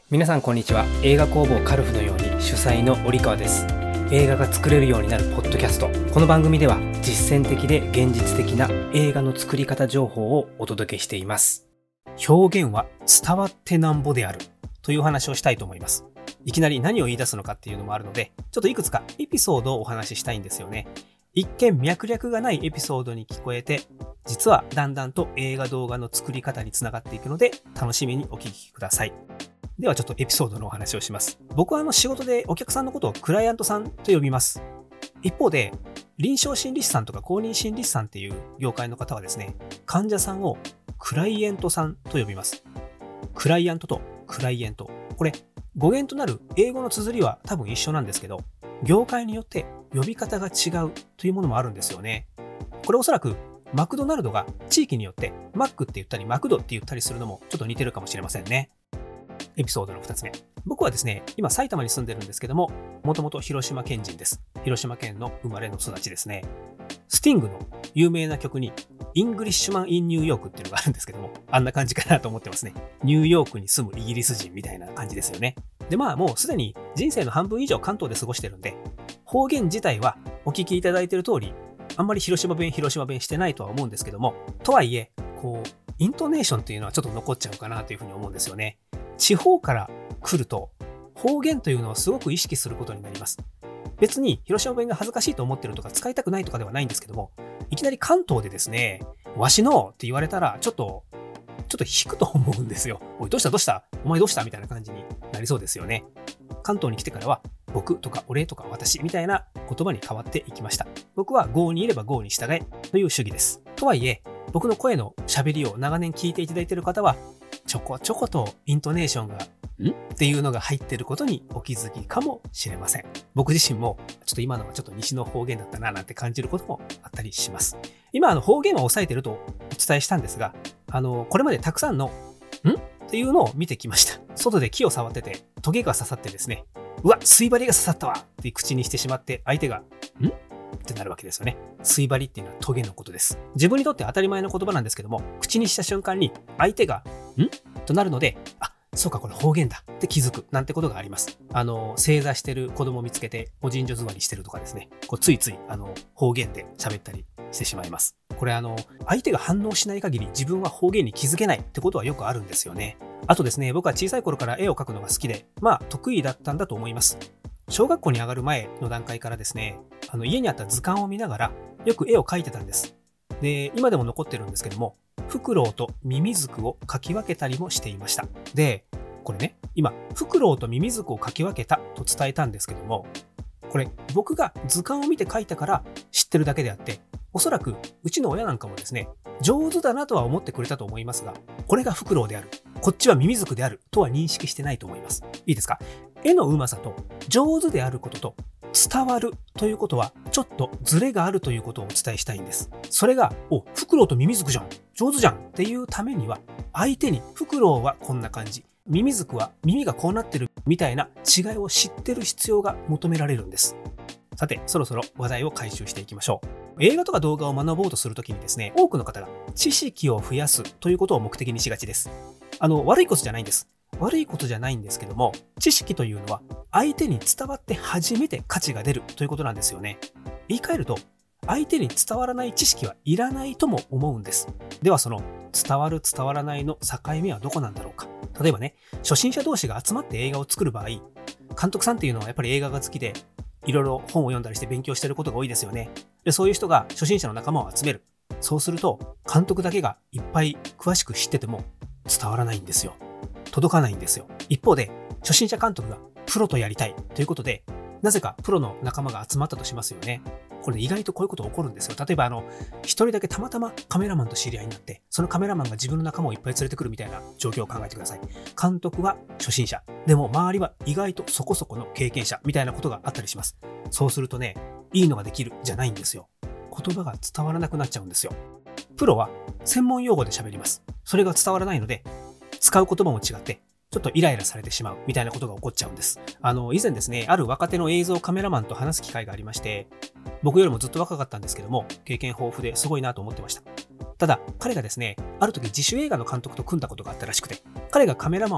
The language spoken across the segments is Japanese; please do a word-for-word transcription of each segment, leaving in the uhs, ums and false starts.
皆さんこんにちは。映画工房カルフのように主催の折川です。映画が作れるようになるポッドキャスト。この番組では実践的で現実的な映画の作り方情報をお届けしています。表現は伝わってなんぼであるというお話をしたいと思います。いきなり何を言い出すのかっていうのもあるので、ちょっといくつかエピソードをお話ししたいんですよね。一見脈略がないエピソードに聞こえて、実はだんだんと映画動画の作り方につながっていくので、楽しみにお聞きください。ではちょっとエピソードのお話をします。僕はあの仕事でお客さんのことをクライアントさんと呼びます。一方で、臨床心理士さんとか公認心理士さんっていう業界の方はですね、患者さんをクライエントさんと呼びます。クライアントとクライエント。これ、語源となる英語の綴りは多分一緒なんですけど、業界によって呼び方が違うというものもあるんですよね。これおそらくマクドナルドが地域によってマックって言ったりマクドって言ったりするのもちょっと似てるかもしれませんね。エピソードのふたつめ。僕はですね、今埼玉に住んでるんですけども、もともと広島県人です。広島県の生まれの育ちですね。スティングの有名な曲にイングリッシュマン・イン・ニューヨークっていうのがあるんですけども、あんな感じかなと思ってますね。ニューヨークに住むイギリス人みたいな感じですよね。で、まあもうすでに人生の半分以上関東で過ごしてるんで、方言自体はお聞きいただいている通り、あんまり広島弁、広島弁してないとは思うんですけども、とはいえ、こう、イントネーションっていうのはちょっと残っちゃうかなというふうに思うんですよね。地方から来ると、方言というのをすごく意識することになります。別に広島弁が恥ずかしいと思ってるとか使いたくないとかではないんですけども、いきなり関東でですね、わしのって言われたらちょっと、ちょっと引くと思うんですよ。おい、どうしたどうしたお前どうしたみたいな感じになりそうですよね。関東に来てからは、僕とか俺とか私みたいな言葉に変わっていきました。僕は郷にいれば郷に従えという主義です。とはいえ、僕の声の喋りを長年聞いていただいている方は、ちょこちょことイントネーションがんっていうのが入っていることにお気づきかもしれません。僕自身もちょっと今のはちょっと西の方言だったななんて感じることもあったりします。今あの方言は抑えているとお伝えしたんですが、あのこれまでたくさんのんっていうのを見てきました。外で木を触っててトゲが刺さってですね、うわ、水針が刺さったわって口にしてしまって相手がんってなるわけですよね。水針っていうのはトゲのことです。自分にとって当たり前の言葉なんですけども、口にした瞬間に相手がんとなるので、あ、そうかこれ方言だって気づくなんてことがあります。あの正座してる子供を見つけてお尋女座りしてるとかですね、こうついついあの方言で喋ったりしてしまいます。これあの相手が反応しない限り自分は方言に気づけないってことはよくあるんですよね。あとですね、僕は小さい頃から絵を描くのが好きで、まあ得意だったんだと思います。小学校に上がる前の段階からですね、あの家にあった図鑑を見ながらよく絵を描いてたんです。で、今でも残ってるんですけども、フクロウとミミズクを描き分けたりもしていました。で、これね、今、フクロウとミミズクを描き分けたと伝えたんですけども、これ僕が図鑑を見て描いたから知ってるだけであって、おそらくうちの親なんかもですね、上手だなとは思ってくれたと思いますが、これがフクロウである、こっちはミミズクであるとは認識してないと思います。いいですか？絵のうまさと上手であることと伝わるということはちょっとズレがあるということをお伝えしたいんです。それが、お、フクロウとミミズクじゃん、上手じゃんっていうためには、相手にフクロウはこんな感じ、ミミズクは耳がこうなってるみたいな違いを知ってる必要が求められるんです。さて、そろそろ話題を回収していきましょう。映画とか動画を学ぼうとするときにですね、多くの方が知識を増やすということを目的にしがちです。あの、悪いことじゃないんです。悪いことじゃないんですけども、知識というのは相手に伝わって初めて価値が出るということなんですよね。言い換えると、相手に伝わらない知識はいらないとも思うんです。ではその伝わる伝わらないの境目はどこなんだろうか。例えばね、初心者同士が集まって映画を作る場合、監督さんっていうのはやっぱり映画が好きで、いろいろ本を読んだりして勉強してることが多いですよね。で、そういう人が初心者の仲間を集める。そうすると、監督だけがいっぱい詳しく知ってても伝わらないんですよ。届かないんですよ。一方で、初心者監督がプロとやりたいということで、なぜかプロの仲間が集まったとしますよね。これ意外とこういうこと起こるんですよ。例えばあの、一人だけたまたまカメラマンと知り合いになって、そのカメラマンが自分の仲間をいっぱい連れてくるみたいな状況を考えてください。監督は初心者。でも周りは意外とそこそこの経験者みたいなことがあったりします。そうするとね、いいのができるじゃないんですよ。言葉が伝わらなくなっちゃうんですよ。プロは専門用語で喋ります。それが伝わらないので、使う言葉も違って、ちょっとイライラされてしまうみたいなことが起こっちゃうんです。あの、以前ですね、ある若手の映像カメラマンと話す機会がありまして、僕よりもずっと若かったんですけども、経験豊富ですごいなと思ってました。ただ、彼がですね、ある時自主映画の監督と組んだことがあったらしくて、彼がカメラマンを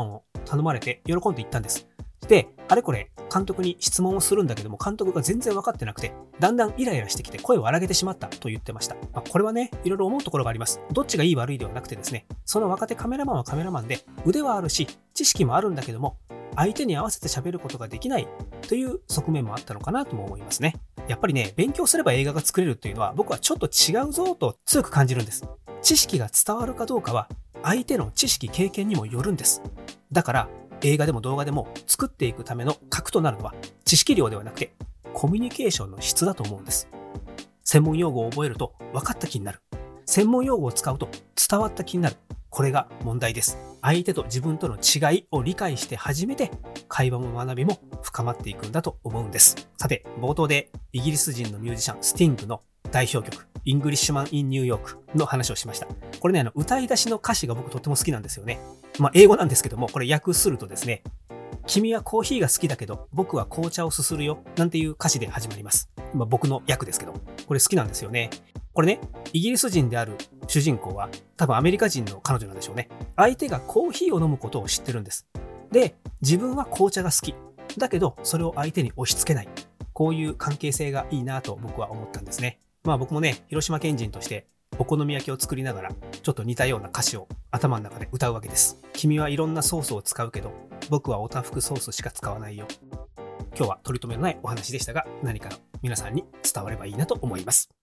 頼まれて喜んで行ったんです。で、あれこれ監督に質問をするんだけども、監督が全然分かってなくて、だんだんイライラしてきて声を荒げてしまったと言ってました。まあ、これはね、いろいろ思うところがあります。どっちがいい悪いではなくてですね、その若手カメラマンはカメラマンで、腕はあるし、知識もあるんだけども、相手に合わせて喋ることができないという側面もあったのかなとも思いますね。やっぱりね、勉強すれば映画が作れるっていうのは僕はちょっと違うぞと強く感じるんです。知識が伝わるかどうかは相手の知識経験にもよるんです。だから映画でも動画でも作っていくための核となるのは知識量ではなくてコミュニケーションの質だと思うんです。専門用語を覚えると分かった気になる。専門用語を使うと伝わった気になる。これが問題です。相手と自分との違いを理解して初めて会話も学びも深まっていくんだと思うんです。さて、冒頭でイギリス人のミュージシャンスティングの代表曲イングリッシュマン・イン・ニューヨークの話をしました。これね、あの歌い出しの歌詞が僕とっても好きなんですよね。まあ英語なんですけども、これ訳するとですね、君はコーヒーが好きだけど僕は紅茶をすするよなんていう歌詞で始まります。まあ僕の訳ですけど、これ好きなんですよね。これね、イギリス人である主人公は多分アメリカ人の彼女なんでしょうね。相手がコーヒーを飲むことを知ってるんです。で、自分は紅茶が好き。だけどそれを相手に押し付けない。こういう関係性がいいなと僕は思ったんですね。まあ僕もね、広島県人としてお好み焼きを作りながらちょっと似たような歌詞を頭の中で歌うわけです。君はいろんなソースを使うけど僕はオタフクソースしか使わないよ。今日は取り留めのないお話でしたが、何か皆さんに伝わればいいなと思います。